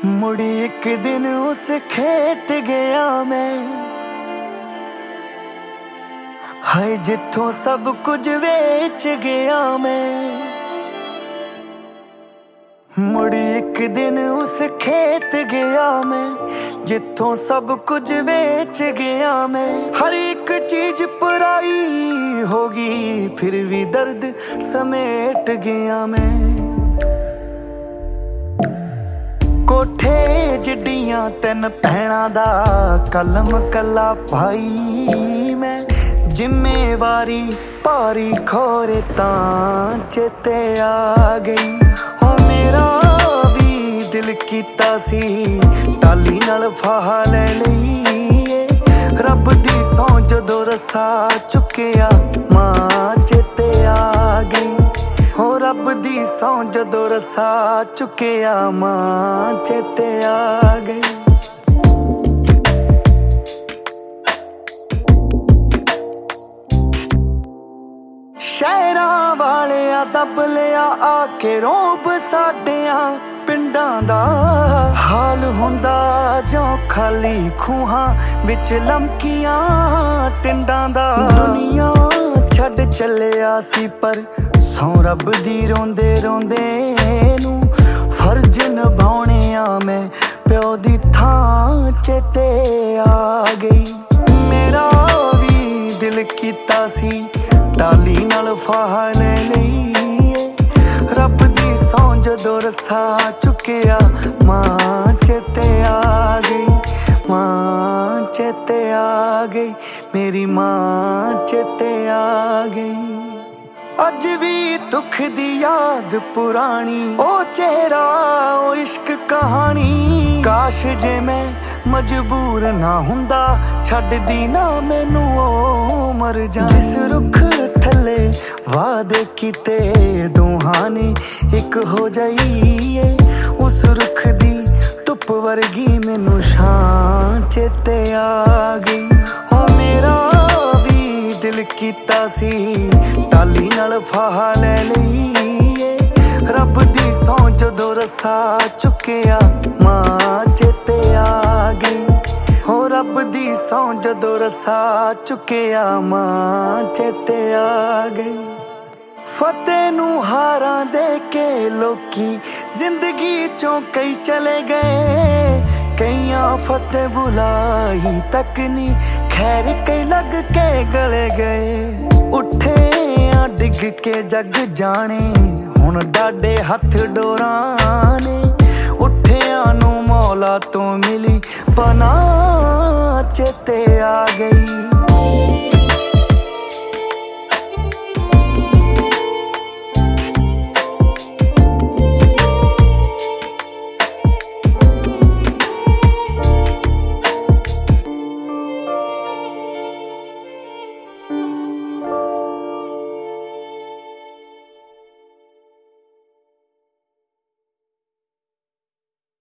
मुड़ी एक दिन उस खेत गया मैं, हाय जिथों सब कुछ वेच गया मैं। मुड़ी एक दिन उस खेत गया मैं, जिथों सब कुछ वेच गया मैं। हर एक चीज पराई होगी, फिर भी दर्द समेट गया मैं। कोठे जिड्डियां तेन भैणां दा कलम कला भाई मैं। जिम्मेवारी भारी खोरे तां चेते आ गई। ओ मेरा भी दिल कीता सी टाली नाल फाह ले लईए। रब दी सौं जदों रसा चुकिया मां चेते आ गई। हो रब दी सौं जदों रसा चुकिया मां चेते आ गई। शहरां वालिया दब लिया आके रोब साडियां पिंडां दा। हाल हुंदा जो खाली खूहां विच लमकियां टिंडां दा। दुनिया छड्ड चलिया सी पर सौ रब दी रोंदे रोंदे नूं। फर्ज निभाउणे आ मैं प्यो दी थां चेते आ गई। मेरा भी दिल कीता सी टाली नाल फाह ले लईए। रब दी सौं जदों रसा चुकिया मां चेते आ गई। मां चेते आ गई, मेरी मां चेते आ गई। अज भी दुख दी याद पुरानी, ओ चेहरा ओ इश्क कहानी। काश जे मैं मजबूर ना हुंदा, छड्ड दी ना मैनू ओ मर जा। जिस रुख थले वादे कीते दोहां ने एक हो जाइए। उस रुख दी धुप वर्गी मैनू शां चेते आ गई। ओ मेरा भी दिल कीता सी टाली नाल फाह ले लईए। रब दी सौं जदों रसा चुकिया मां चेते आ गई। हो रब दी सौं जदों रसा चुकिया मां चेते आ गई। फतेह नूं हारां दे के लोकी जिंदगी चों कई चले गए। कईयां फतेह बुलाई तक नी खैर कई लग के गले गए। उठे आ डिग के जग जाने हुण डाडे हथ डोरां ने। उठिया नूं मौला तो मिली पनाह चेते आ गई।